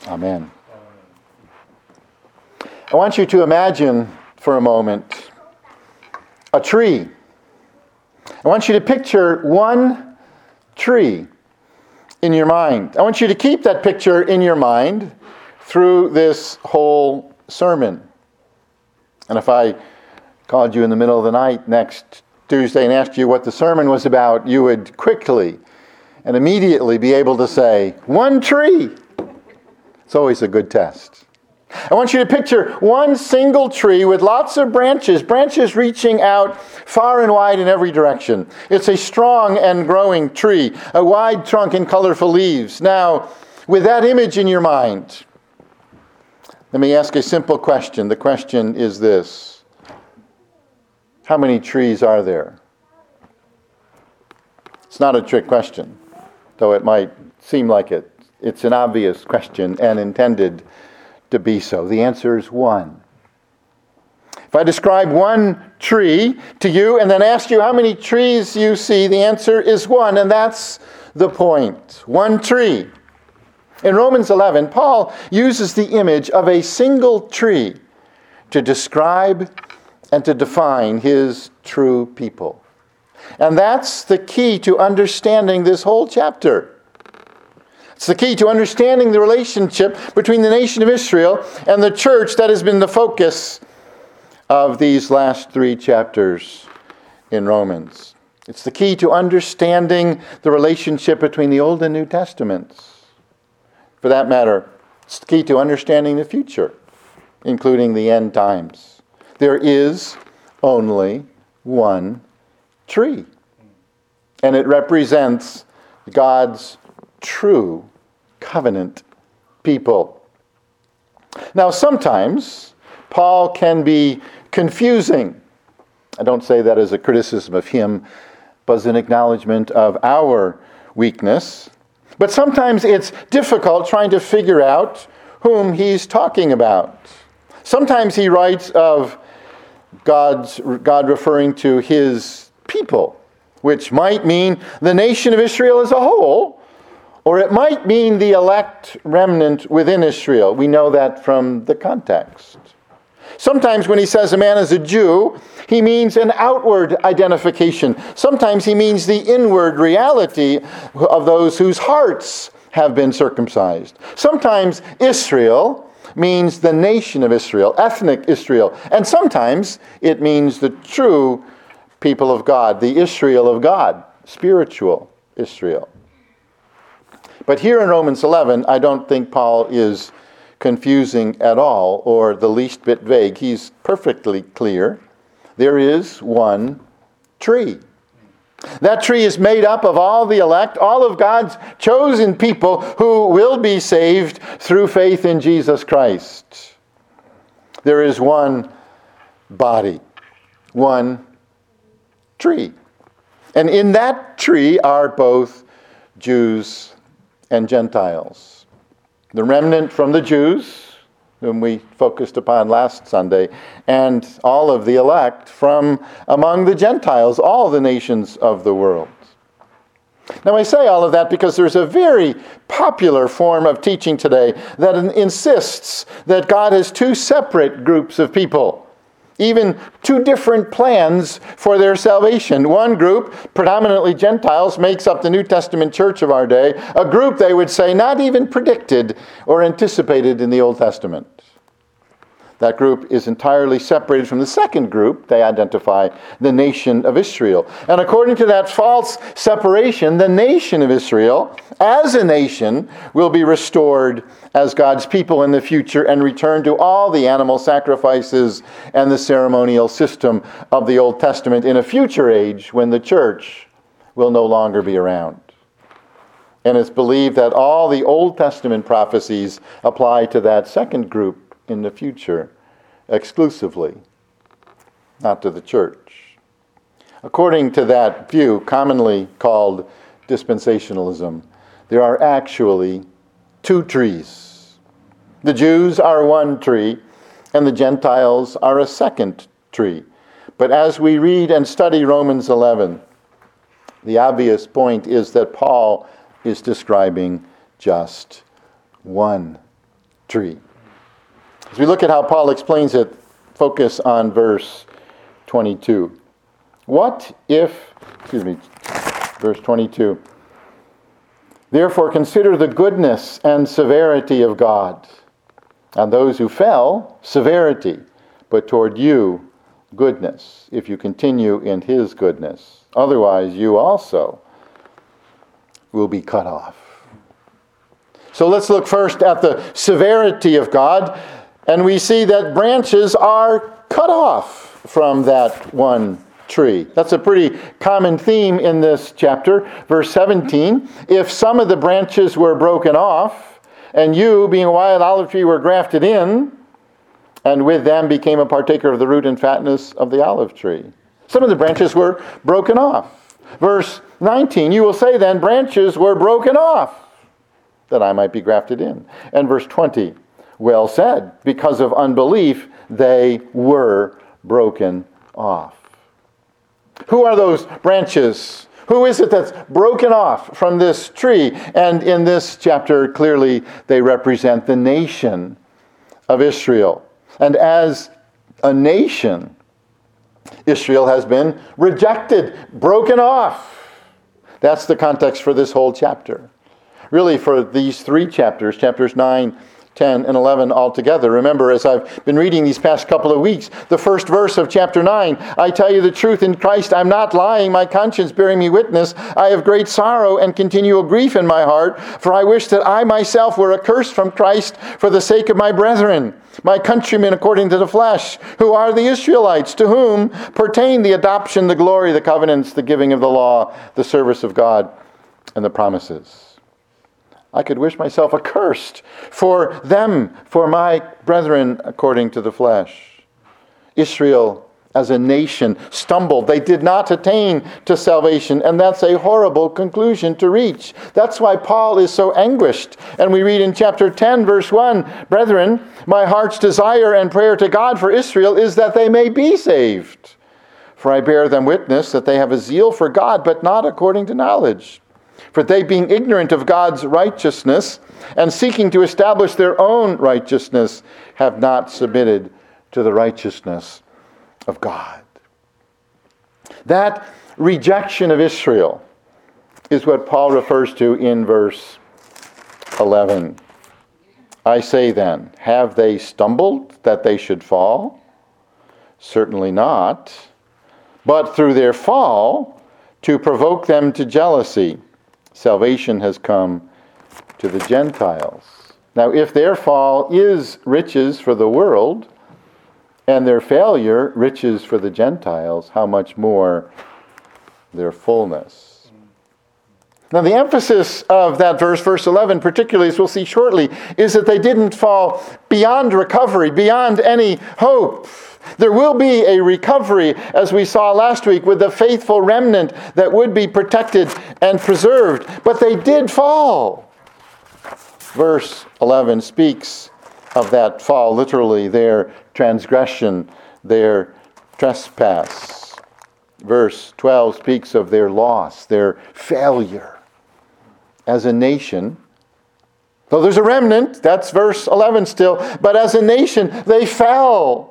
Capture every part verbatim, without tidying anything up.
Amen. I want you to imagine for a moment a tree. I want you to picture one tree in your mind. I want you to keep that picture in your mind through this whole sermon. And if I called you in the middle of the night next Tuesday and asked you what the sermon was about, you would quickly and immediately be able to say, one tree. It's always a good test. I want you to picture one single tree with lots of branches, branches reaching out far and wide in every direction. It's a strong and growing tree, a wide trunk and colorful leaves. Now, with that image in your mind, let me ask a simple question. The question is this: how many trees are there? It's not a trick question, though it might seem like it. It's an obvious question and intended to be so. The answer is one. If I describe one tree to you and then ask you how many trees you see, the answer is one, and that's the point. One tree. In Romans eleven, Paul uses the image of a single tree to describe and to define his true people. And that's the key to understanding this whole chapter. It's the key to understanding the relationship between the nation of Israel and the church that has been the focus of these last three chapters in Romans. It's the key to understanding the relationship between the Old and New Testaments. For that matter, it's the key to understanding the future, including the end times. There is only one tree, and it represents God's true covenant people. Now, sometimes Paul can be confusing. I don't say that as a criticism of him, but as an acknowledgement of our weakness. But sometimes it's difficult trying to figure out whom he's talking about. Sometimes he writes of God's God referring to his people, which might mean the nation of Israel as a whole, or it might mean the elect remnant within Israel. We know that from the context. Sometimes when he says a man is a Jew, he means an outward identification. Sometimes he means the inward reality of those whose hearts have been circumcised. Sometimes Israel means the nation of Israel, ethnic Israel. And sometimes it means the true people of God, the Israel of God, spiritual Israel. But here in Romans eleven, I don't think Paul is confusing at all or the least bit vague. He's perfectly clear. There is one tree. That tree is made up of all the elect, all of God's chosen people who will be saved through faith in Jesus Christ. There is one body, one tree. And in that tree are both Jews and Gentiles. The remnant from the Jews, whom we focused upon last Sunday, and all of the elect from among the Gentiles, all the nations of the world. Now I say all of that because there's a very popular form of teaching today that insists that God has two separate groups of people, even two different plans for their salvation. One group, predominantly Gentiles, makes up the New Testament church of our day, a group, they would say, not even predicted or anticipated in the Old Testament. That group is entirely separated from the second group. They identify the nation of Israel. And according to that false separation, the nation of Israel, as a nation, will be restored as God's people in the future and return to all the animal sacrifices and the ceremonial system of the Old Testament in a future age when the church will no longer be around. And it's believed that all the Old Testament prophecies apply to that second group in the future exclusively, not to the church. According to that view, commonly called dispensationalism, there are actually two trees. The Jews are one tree, and the Gentiles are a second tree. But as we read and study Romans eleven, the obvious point is that Paul is describing just one tree. As we look at how Paul explains it, focus on verse twenty-two. What if, excuse me, verse twenty-two. Therefore consider the goodness and severity of God. On those who fell, severity, but toward you, goodness, if you continue in his goodness. Otherwise, you also will be cut off. So let's look first at the severity of God, and we see that branches are cut off from that one tree. That's a pretty common theme in this chapter. Verse seventeen, if some of the branches were broken off, and you, being a wild olive tree, were grafted in, and with them became a partaker of the root and fatness of the olive tree. Some of the branches were broken off. Verse nineteen, you will say then, branches were broken off, that I might be grafted in. And verse twenty, well said, because of unbelief they were broken off. Who are those branches? Who is it that's broken off from this tree? And in this chapter, clearly they represent the nation of Israel. And as a nation, Israel has been rejected, broken off. That's the context for this whole chapter. Really, for these three chapters, chapters nine, ten, and eleven altogether. Remember, as I've been reading these past couple of weeks, the first verse of chapter nine, I tell you the truth in Christ, I'm not lying, my conscience bearing me witness. I have great sorrow and continual grief in my heart, for I wish that I myself were accursed from Christ for the sake of my brethren, my countrymen according to the flesh, who are the Israelites, to whom pertain the adoption, the glory, the covenants, the giving of the law, the service of God, and the promises. I could wish myself accursed for them, for my brethren according to the flesh. Israel as a nation stumbled. They did not attain to salvation, and that's a horrible conclusion to reach. That's why Paul is so anguished. And we read in chapter ten, verse one, brethren, my heart's desire and prayer to God for Israel is that they may be saved. For I bear them witness that they have a zeal for God, but not according to knowledge. For they, being ignorant of God's righteousness and seeking to establish their own righteousness, have not submitted to the righteousness of God. That rejection of Israel is what Paul refers to in verse eleven. I say then, have they stumbled that they should fall? Certainly not. But through their fall, to provoke them to jealousy, salvation has come to the Gentiles. Now, if their fall is riches for the world, and their failure riches for the Gentiles, how much more their fullness. Now, the emphasis of that verse, verse eleven, particularly, as we'll see shortly, is that they didn't fall beyond recovery, beyond any hope. There will be a recovery, as we saw last week, with the faithful remnant that would be protected and preserved. But they did fall. Verse eleven speaks of that fall, literally, their transgression, their trespass. Verse twelve speaks of their loss, their failure as a nation. Though there's a remnant, that's verse eleven still, but as a nation, they fell.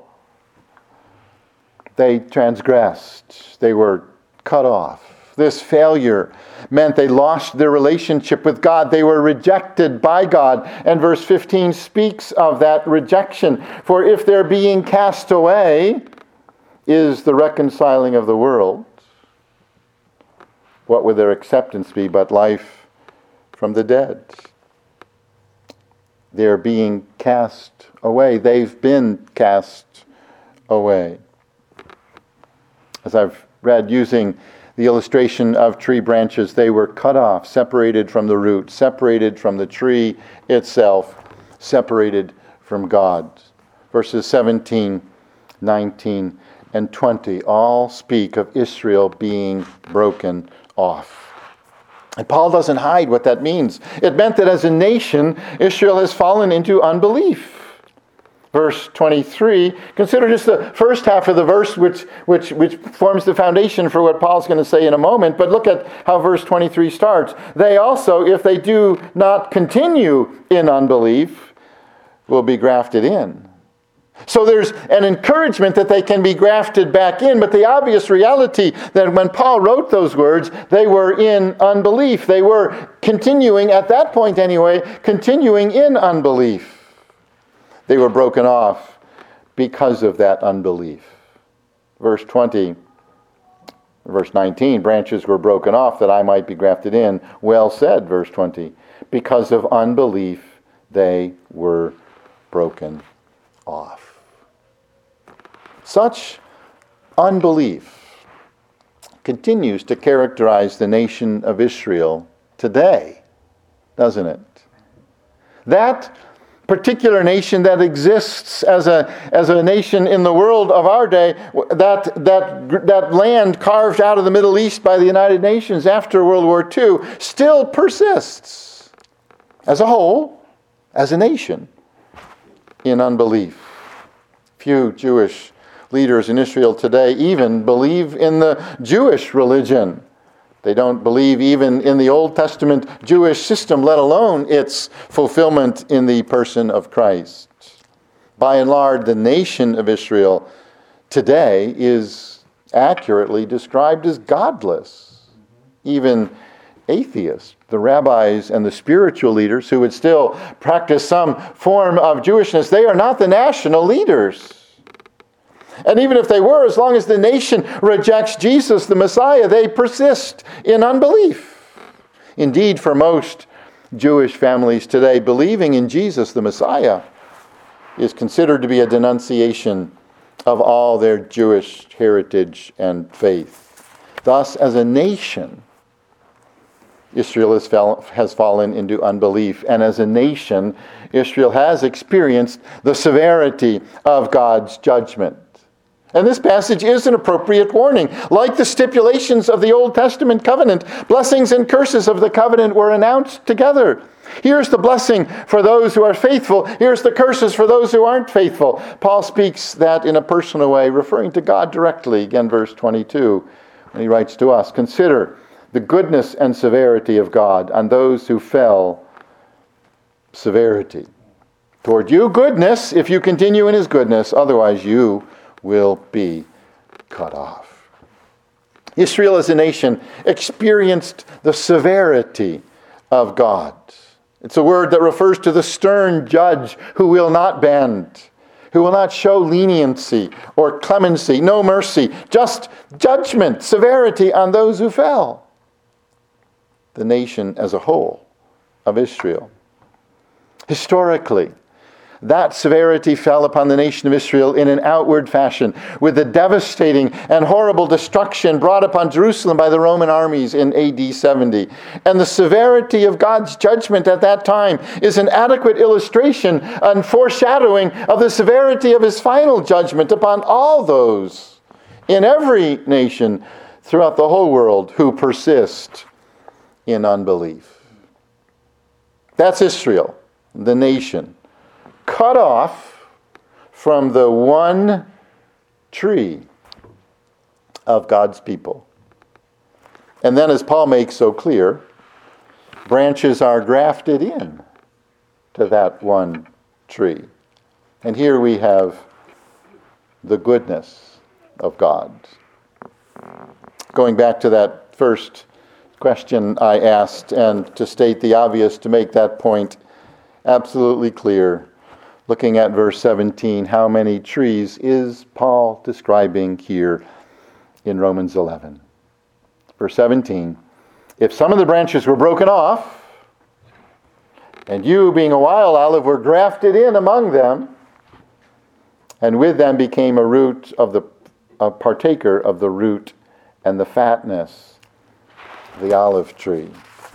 They transgressed. They were cut off. This failure meant they lost their relationship with God. They were rejected by God. And verse fifteen speaks of that rejection. For if their being cast away is the reconciling of the world, what would their acceptance be but life from the dead? They're being cast away. They've been cast away. As I've read, using the illustration of tree branches, they were cut off, separated from the root, separated from the tree itself, separated from God. Verses seventeen, nineteen, and twenty all speak of Israel being broken off. And Paul doesn't hide what that means. It meant that as a nation, Israel has fallen into unbelief. Verse twenty-three, consider just the first half of the verse, which, which, which forms the foundation for what Paul's going to say in a moment. But look at how verse twenty-three starts. They also, if they do not continue in unbelief, will be grafted in. So there's an encouragement that they can be grafted back in, but the obvious reality that when Paul wrote those words, they were in unbelief. They were continuing, at that point anyway, continuing in unbelief. They were broken off because of that unbelief. Verse twenty, verse nineteen, branches were broken off that I might be grafted in. Well said, verse twenty. Because of unbelief, they were broken off. Such unbelief continues to characterize the nation of Israel today, doesn't it? That particular nation that exists as a as a nation in the world of our day, that that that land carved out of the Middle East by the United Nations after World War Two, still persists as a whole, as a nation, in unbelief. Few Jewish leaders in Israel today even believe in the Jewish religion. They don't believe even in the Old Testament Jewish system, let alone its fulfillment in the person of Christ. By and large, the nation of Israel today is accurately described as godless. Even atheists, the rabbis and the spiritual leaders who would still practice some form of Jewishness, they are not the national leaders. And even if they were, as long as the nation rejects Jesus, the Messiah, they persist in unbelief. Indeed, for most Jewish families today, believing in Jesus, the Messiah, is considered to be a denunciation of all their Jewish heritage and faith. Thus, as a nation, Israel has, fell, has fallen into unbelief. And as a nation, Israel has experienced the severity of God's judgment. And this passage is an appropriate warning. Like the stipulations of the Old Testament covenant, blessings and curses of the covenant were announced together. Here's the blessing for those who are faithful. Here's the curses for those who aren't faithful. Paul speaks that in a personal way, referring to God directly. Again, verse twenty-two, when he writes to us, "Consider the goodness and severity of God on those who fell." Severity. Toward you, goodness, if you continue in his goodness. Otherwise, you will be cut off. Israel as a nation experienced the severity of God. It's a word that refers to the stern judge who will not bend, who will not show leniency or clemency, no mercy, just judgment, severity on those who fell. The nation as a whole of Israel. Historically, that severity fell upon the nation of Israel in an outward fashion, with the devastating and horrible destruction brought upon Jerusalem by the Roman armies in A D seventy. And the severity of God's judgment at that time is an adequate illustration and foreshadowing of the severity of his final judgment upon all those in every nation throughout the whole world who persist in unbelief. That's Israel, the nation, cut off from the one tree of God's people. And then, as Paul makes so clear, branches are grafted in to that one tree. And here we have the goodness of God. Going back to that first question I asked, and to state the obvious, to make that point absolutely clear, looking at verse seventeen, how many trees is Paul describing here in Romans eleven? Verse seventeen, if some of the branches were broken off, and you, being a wild olive, were grafted in among them, and with them became a root of the a partaker of the root and the fatness of the olive tree.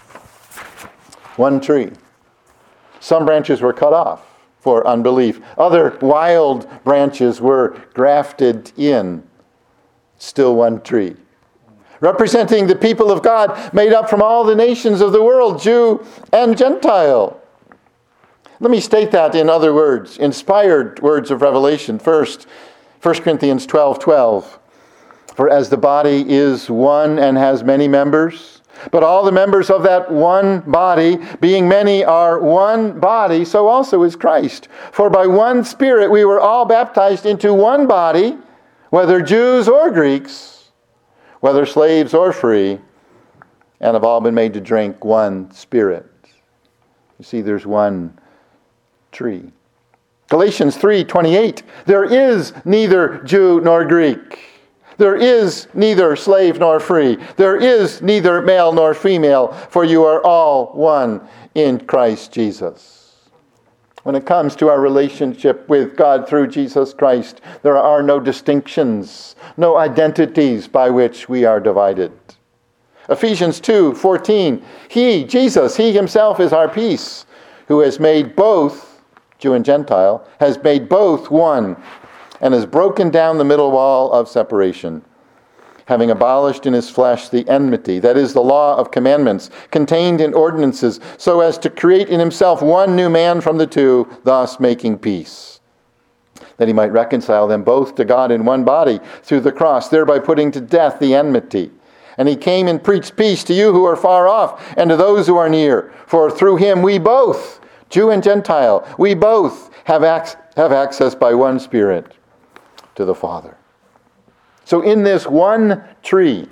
One tree. Some branches were cut off for unbelief. Other wild branches were grafted in. Still one tree. Representing the people of God made up from all the nations of the world, Jew and Gentile. Let me state that in other words, inspired words of revelation. First, First Corinthians twelve twelve. For as the body is one and has many members, But all the members of that one body, being many, are one body, so also is Christ. For by one Spirit we were all baptized into one body, whether Jews or Greeks, whether slaves or free, and have all been made to drink one Spirit. You see, there's one tree. Galatians three twenty-eight, there is neither Jew nor Greek. There is neither slave nor free. There is neither male nor female, for you are all one in Christ Jesus. When it comes to our relationship with God through Jesus Christ, there are no distinctions, no identities by which we are divided. Ephesians two fourteen, He, Jesus, He Himself is our peace, who has made both, Jew and Gentile, has made both one, and has broken down the middle wall of separation, having abolished in His flesh the enmity, that is, the law of commandments, contained in ordinances, so as to create in Himself one new man from the two, thus making peace, that He might reconcile them both to God in one body through the cross, thereby putting to death the enmity. And He came and preached peace to you who are far off, and to those who are near. For through Him we both, Jew and Gentile, we both have, ac- have access by one Spirit to the Father. So in this one tree,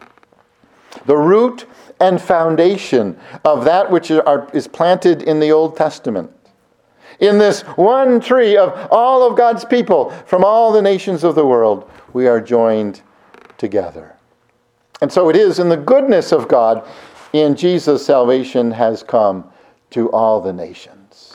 the root and foundation of that which are, is planted in the Old Testament, in this one tree of all of God's people from all the nations of the world, we are joined together. And so it is in the goodness of God, in Jesus, salvation has come to all the nations.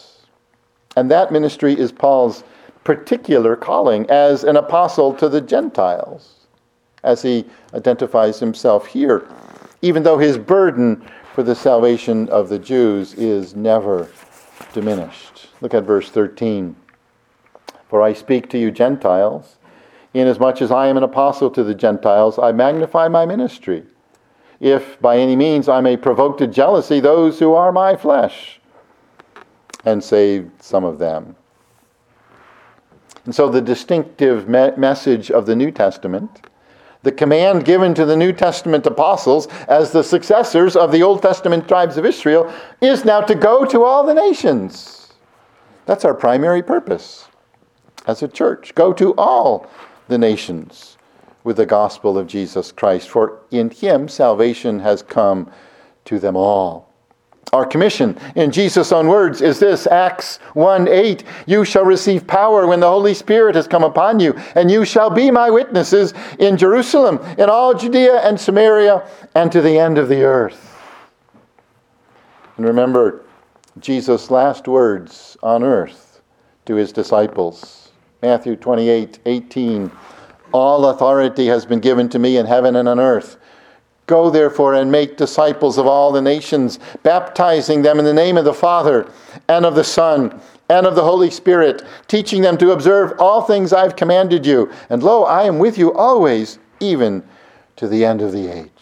And that ministry is Paul's particular calling as an apostle to the Gentiles, as he identifies himself here, even though his burden for the salvation of the Jews is never diminished. Look at verse thirteen. For I speak to you Gentiles, inasmuch as I am an apostle to the Gentiles, I magnify my ministry, if by any means I may provoke to jealousy those who are my flesh, and save some of them. And so the distinctive me- message of the New Testament, the command given to the New Testament apostles as the successors of the Old Testament tribes of Israel, is now to go to all the nations. That's our primary purpose as a church. Go to all the nations with the gospel of Jesus Christ, for in Him salvation has come to them all. Our commission, in Jesus' own words, is this, Acts one eight, you shall receive power when the Holy Spirit has come upon you, and you shall be my witnesses in Jerusalem, in all Judea and Samaria, and to the end of the earth. And remember Jesus' last words on earth to His disciples. Matthew twenty-eight eighteen, all authority has been given to me in heaven and on earth. Go therefore and make disciples of all the nations, baptizing them in the name of the Father and of the Son and of the Holy Spirit, teaching them to observe all things I've commanded you. And lo, I am with you always, even to the end of the age.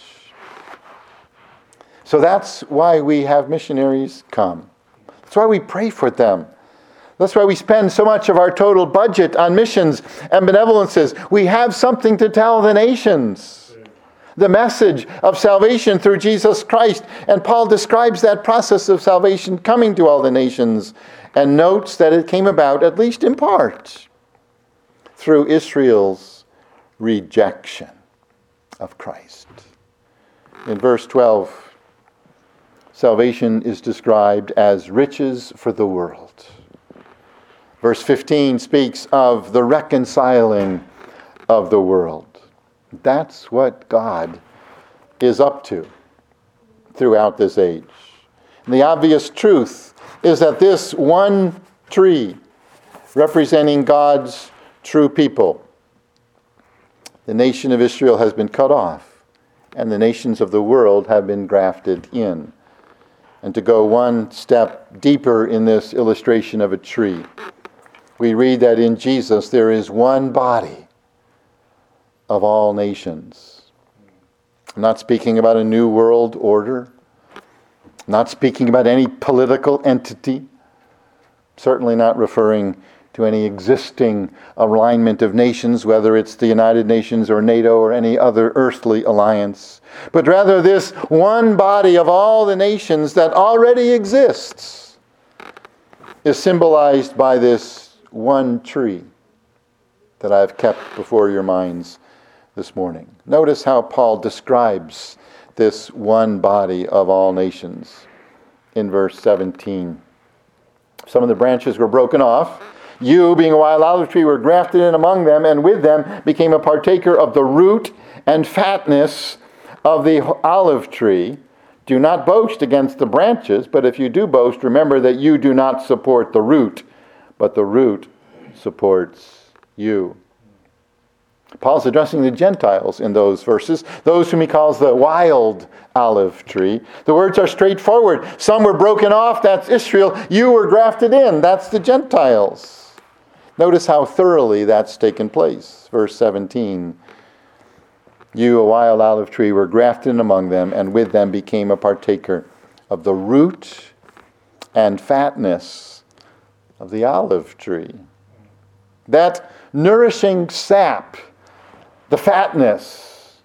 So that's why we have missionaries come. That's why we pray for them. That's why we spend so much of our total budget on missions and benevolences. We have something to tell the nations. The message of salvation through Jesus Christ. And Paul describes that process of salvation coming to all the nations and notes that it came about, at least in part, through Israel's rejection of Christ. In verse twelve, salvation is described as riches for the world. Verse fifteen speaks of the reconciling of the world. That's what God is up to throughout this age. And the obvious truth is that this one tree, representing God's true people, the nation of Israel has been cut off, and the nations of the world have been grafted in. And to go one step deeper in this illustration of a tree, we read that in Jesus there is one body of all nations. I'm not speaking about a new world order. I'm not speaking about any political entity. Certainly not referring to any existing alignment of nations, whether it's the United Nations or NATO or any other earthly alliance, but rather this one body of all the nations that already exists is symbolized by this one tree that I've kept before your minds this morning. Notice how Paul describes this one body of all nations in verse seventeen. Some of the branches were broken off. You, being a wild olive tree, were grafted in among them, and with them became a partaker of the root and fatness of the olive tree. Do not boast against the branches, but if you do boast, remember that you do not support the root, but the root supports you. Paul's addressing the Gentiles in those verses, those whom he calls the wild olive tree. The words are straightforward. Some were broken off, that's Israel. You were grafted in, that's the Gentiles. Notice how thoroughly that's taken place. Verse seventeen. You, a wild olive tree, were grafted in among them, and with them became a partaker of the root and fatness of the olive tree. That nourishing sap, the fatness,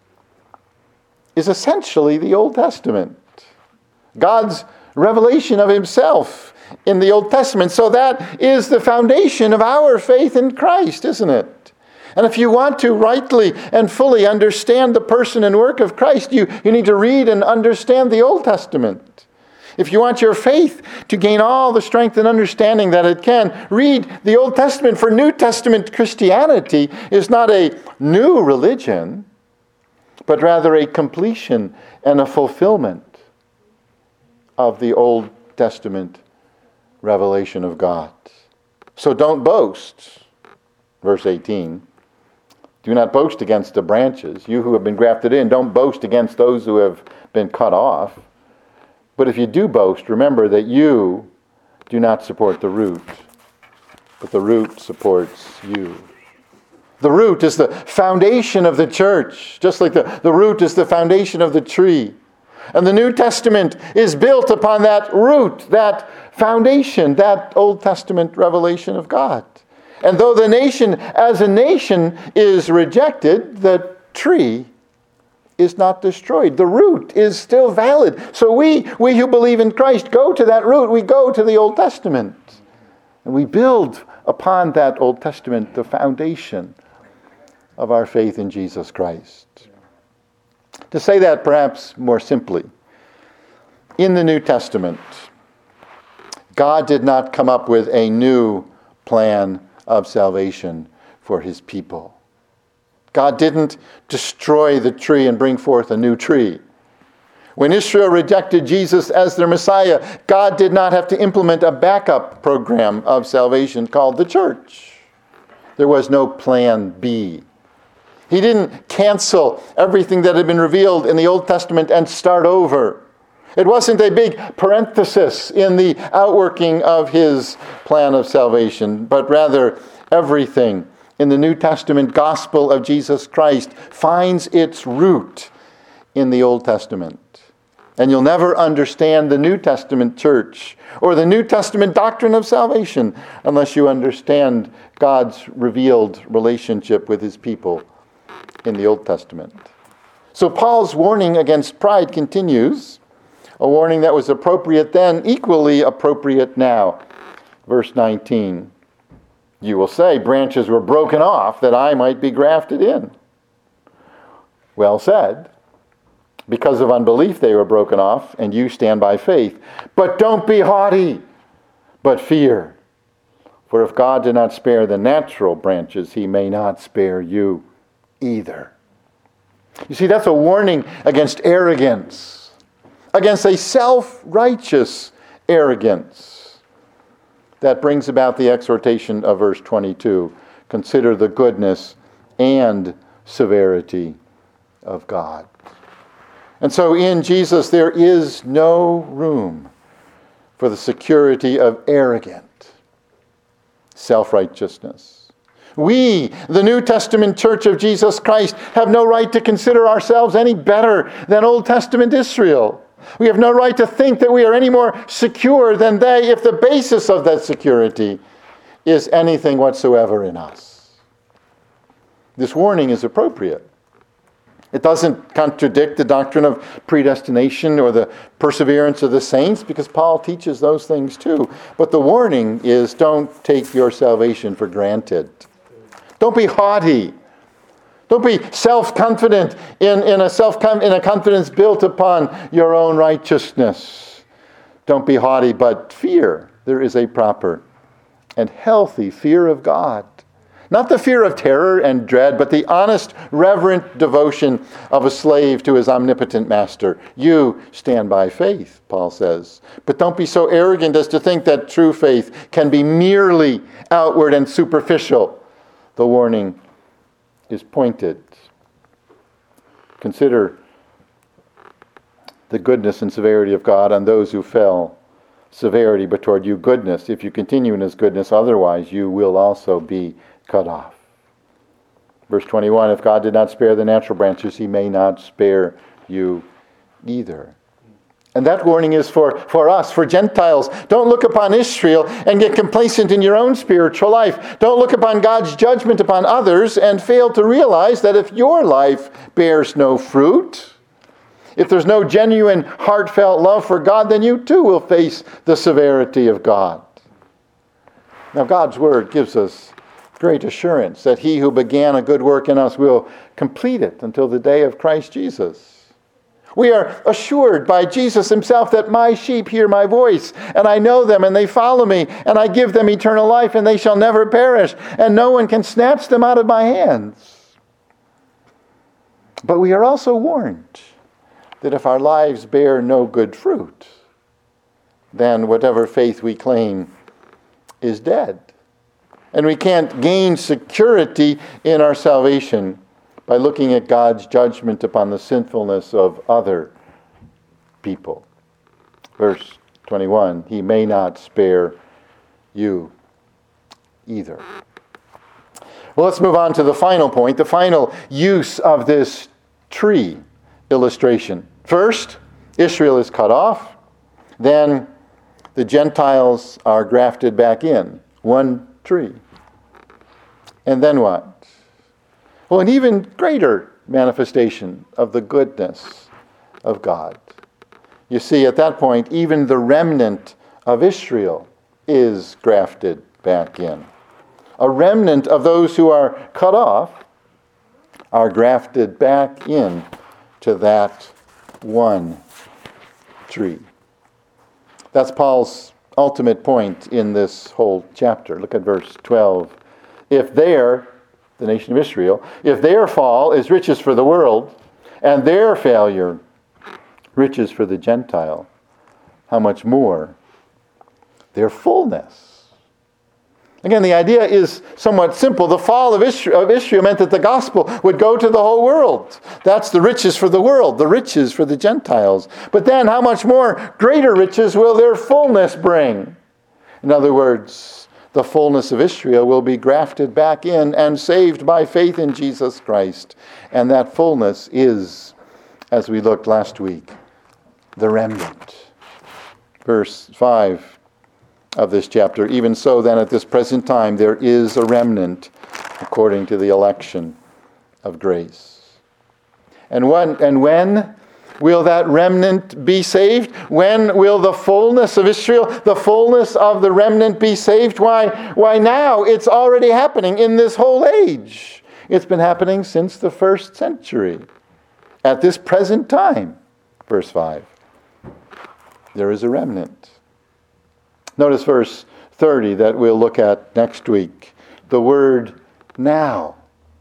is essentially the Old Testament. God's revelation of himself in the Old Testament. So that is the foundation of our faith in Christ, isn't it? And if you want to rightly and fully understand the person and work of Christ, you, you need to read and understand the Old Testament. If you want your faith to gain all the strength and understanding that it can, read the Old Testament. For New Testament Christianity is not a new religion, but rather a completion and a fulfillment of the Old Testament revelation of God. So don't boast. Verse eighteen. Do not boast against the branches. You who have been grafted in, don't boast against those who have been cut off. But if you do boast, remember that you do not support the root, but the root supports you. The root is the foundation of the church, just like the, the root is the foundation of the tree. And the New Testament is built upon that root, that foundation, that Old Testament revelation of God. And though the nation as a nation is rejected, the tree is not destroyed. The root is still valid. So we, we who believe in Christ go to that root. We go to the Old Testament. And we build upon that Old Testament the foundation of our faith in Jesus Christ. To say that perhaps more simply, in the New Testament, God did not come up with a new plan of salvation for his people. God didn't destroy the tree and bring forth a new tree. When Israel rejected Jesus as their Messiah, God did not have to implement a backup program of salvation called the church. There was no plan B. He didn't cancel everything that had been revealed in the Old Testament and start over. It wasn't a big parenthesis in the outworking of his plan of salvation, but rather everything in the New Testament gospel of Jesus Christ finds its root in the Old Testament. And you'll never understand the New Testament church or the New Testament doctrine of salvation unless you understand God's revealed relationship with his people in the Old Testament. So Paul's warning against pride continues. A warning that was appropriate then, equally appropriate now. Verse nineteen. You will say, branches were broken off that I might be grafted in. Well said. Because of unbelief they were broken off, and you stand by faith. But don't be haughty, but fear. For if God did not spare the natural branches, he may not spare you either. You see, that's a warning against arrogance. Against a self-righteous arrogance that brings about the exhortation of verse twenty-two. Consider the goodness and severity of God. And so in Jesus there is no room for the security of arrogant self-righteousness. We, the New Testament Church of Jesus Christ, have no right to consider ourselves any better than Old Testament Israel. We have no right to think that we are any more secure than they if the basis of that security is anything whatsoever in us. This warning is appropriate. It doesn't contradict the doctrine of predestination or the perseverance of the saints, because Paul teaches those things too. But the warning is, don't take your salvation for granted. Don't be haughty. Don't be self-confident in, in, a self in a confidence built upon your own righteousness. Don't be haughty, but fear. There is a proper and healthy fear of God. Not the fear of terror and dread, but the honest, reverent devotion of a slave to his omnipotent master. You stand by faith, Paul says. But don't be so arrogant as to think that true faith can be merely outward and superficial. The warning is pointed. Consider the goodness and severity of God on those who fell. Severity, but toward you goodness. If you continue in his goodness, otherwise you will also be cut off. Verse twenty-one, if God did not spare the natural branches, he may not spare you either. And that warning is for, for us, for Gentiles. Don't look upon Israel and get complacent in your own spiritual life. Don't look upon God's judgment upon others and fail to realize that if your life bears no fruit, if there's no genuine, heartfelt love for God, then you too will face the severity of God. Now, God's word gives us great assurance that he who began a good work in us will complete it until the day of Christ Jesus. We are assured by Jesus himself that my sheep hear my voice, and I know them, and they follow me, and I give them eternal life, and they shall never perish, and no one can snatch them out of my hands. But we are also warned that if our lives bear no good fruit, then whatever faith we claim is dead. And we can't gain security in our salvation by looking at God's judgment upon the sinfulness of other people. Verse twenty-one, he may not spare you either. Well, let's move on to the final point, the final use of this tree illustration. First, Israel is cut off. Then the Gentiles are grafted back in. One tree. And then what? Well, an even greater manifestation of the goodness of God. You see, at that point, even the remnant of Israel is grafted back in. A remnant of those who are cut off are grafted back in to that one tree. That's Paul's ultimate point in this whole chapter. Look at verse twelve. If their, the nation of Israel, if their fall is riches for the world, and their failure riches for the Gentile, how much more their fullness. Again, the idea is somewhat simple. The fall of Israel, of Israel meant that the gospel would go to the whole world. That's the riches for the world, the riches for the Gentiles. But then how much more greater riches will their fullness bring? In other words, the fullness of Israel will be grafted back in and saved by faith in Jesus Christ. And that fullness is, as we looked last week, the remnant. Verse five of this chapter, even so then at this present time there is a remnant according to the election of grace. And when, and when will that remnant be saved? When will the fullness of Israel, the fullness of the remnant be saved? Why, why now? It's already happening in this whole age. It's been happening since the first century. At this present time, verse five, there is a remnant. Notice verse thirty that we'll look at next week. The word now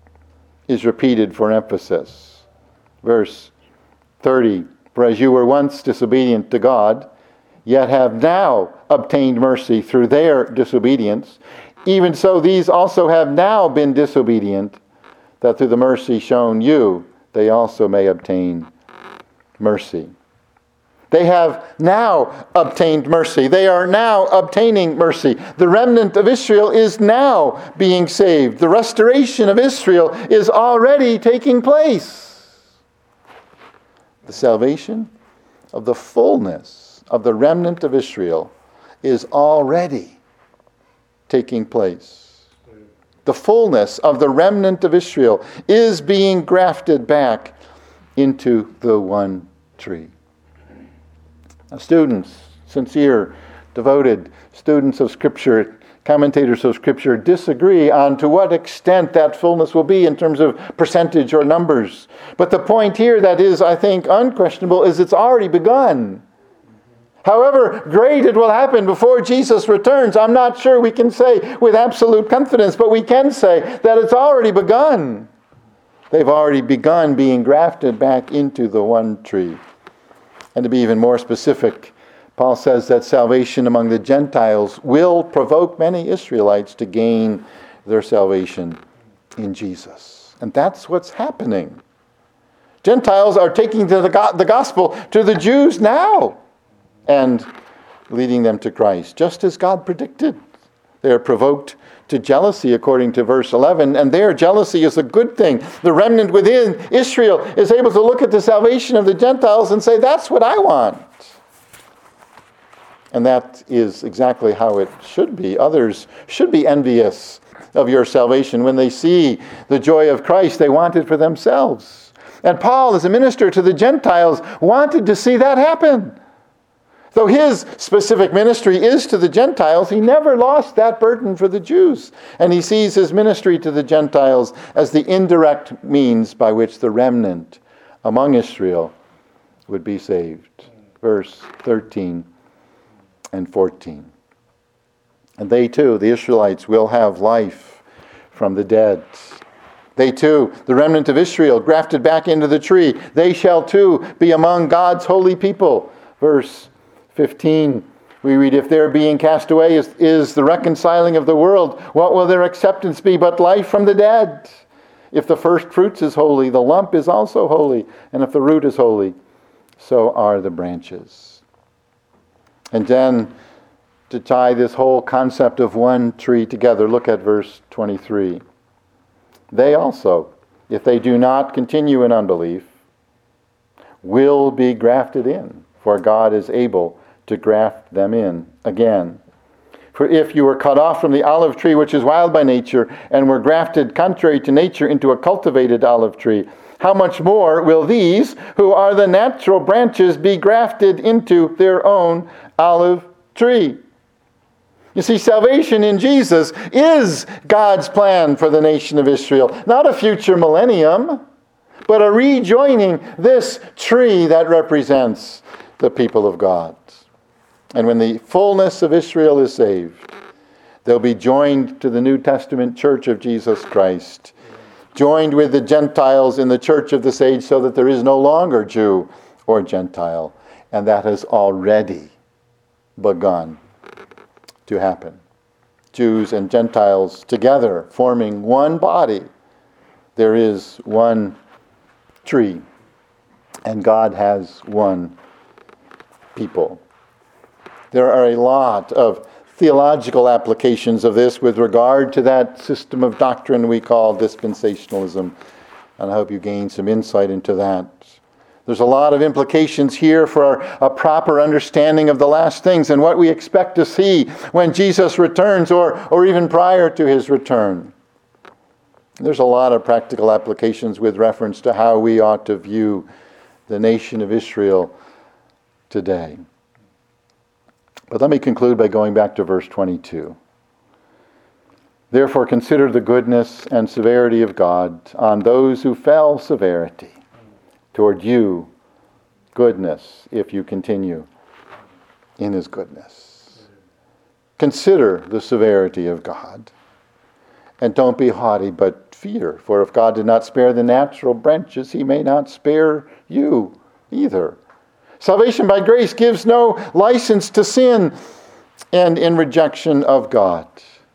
is repeated for emphasis. Verse thirty, for as you were once disobedient to God, yet have now obtained mercy through their disobedience, even so these also have now been disobedient, that through the mercy shown you, they also may obtain mercy. They have now obtained mercy. They are now obtaining mercy. The remnant of Israel is now being saved. The restoration of Israel is already taking place. The salvation of the fullness of the remnant of Israel is already taking place. The fullness of the remnant of Israel is being grafted back into the one tree. Now, students, sincere, devoted students of Scripture, commentators of Scripture disagree on to what extent that fullness will be in terms of percentage or numbers. But the point here that is, I think, unquestionable is it's already begun. However great it will happen before Jesus returns, I'm not sure we can say with absolute confidence, but we can say that it's already begun. They've already begun being grafted back into the one tree. And to be even more specific, Paul says that salvation among the Gentiles will provoke many Israelites to gain their salvation in Jesus. And that's what's happening. Gentiles are taking the, the gospel to the Jews now and leading them to Christ, just as God predicted. They are provoked to jealousy, according to verse eleven, and their jealousy is a good thing. The remnant within Israel is able to look at the salvation of the Gentiles and say, that's what I want. And that is exactly how it should be. Others should be envious of your salvation. When they see the joy of Christ, they want it for themselves. And Paul, as a minister to the Gentiles, wanted to see that happen. Though his specific ministry is to the Gentiles, he never lost that burden for the Jews. And he sees his ministry to the Gentiles as the indirect means by which the remnant among Israel would be saved. Verse thirteen and fourteen. And they too, the Israelites, will have life from the dead. They too, the remnant of Israel, grafted back into the tree, they shall too be among God's holy people. Verse fifteen, we read, if their being cast away is, is the reconciling of the world, what will their acceptance be but life from the dead? If the first fruits is holy, the lump is also holy. And if the root is holy, so are the branches. And then, to tie this whole concept of one tree together, look at verse twenty-three. They also, if they do not continue in unbelief, will be grafted in, for God is able to graft them in again. For if you were cut off from the olive tree, which is wild by nature, and were grafted contrary to nature into a cultivated olive tree, how much more will these, who are the natural branches, be grafted into their own olive tree? You see, salvation in Jesus is God's plan for the nation of Israel. Not a future millennium, but a rejoining this tree that represents the people of God. And when the fullness of Israel is saved, they'll be joined to the New Testament church of Jesus Christ, joined with the Gentiles in the church of this age, so that there is no longer Jew or Gentile. And that has already begun to happen. Jews and Gentiles together forming one body. There is one tree, and God has one people. There are a lot of theological applications of this with regard to that system of doctrine we call dispensationalism, and I hope you gain some insight into that. There's a lot of implications here for a proper understanding of the last things and what we expect to see when Jesus returns, or, or even prior to his return. There's a lot of practical applications with reference to how we ought to view the nation of Israel today. But let me conclude by going back to verse twenty-two. Therefore consider the goodness and severity of God on those who fell severity. Toward you, goodness, if you continue in his goodness. Consider the severity of God. And don't be haughty, but fear. For if God did not spare the natural branches, he may not spare you either. Salvation by grace gives no license to sin and in rejection of God.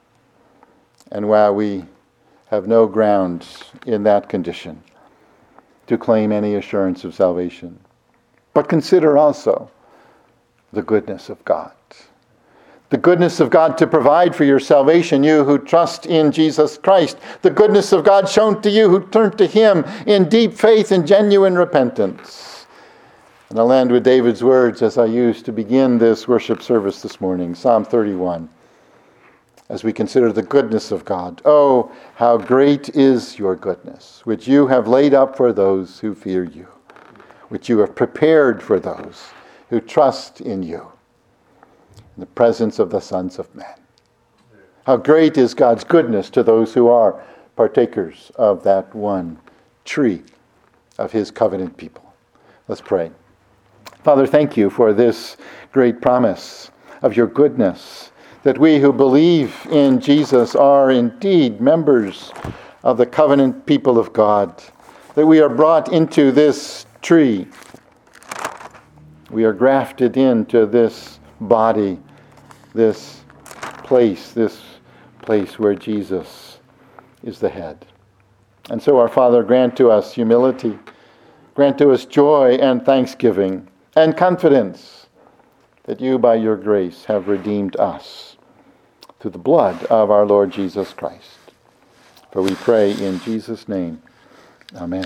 And while we have no ground in that condition to claim any assurance of salvation, but consider also the goodness of God. The goodness of God to provide for your salvation, you who trust in Jesus Christ. The goodness of God shown to you who turn to him in deep faith and genuine repentance. And I'll end with David's words as I used to begin this worship service this morning. Psalm thirty-one. as we consider the goodness of God. Oh, how great is your goodness, which you have laid up for those who fear you, which you have prepared for those who trust in you, in the presence of the sons of men. How great is God's goodness to those who are partakers of that one tree of his covenant people. Let's pray. Father, thank you for this great promise of your goodness, that we who believe in Jesus are indeed members of the covenant people of God, that we are brought into this tree. We are grafted into this body, this place, this place where Jesus is the head. And so, our Father, grant to us humility, grant to us joy and thanksgiving and confidence that you, by your grace, have redeemed us through the blood of our Lord Jesus Christ. For we pray in Jesus' name. Amen.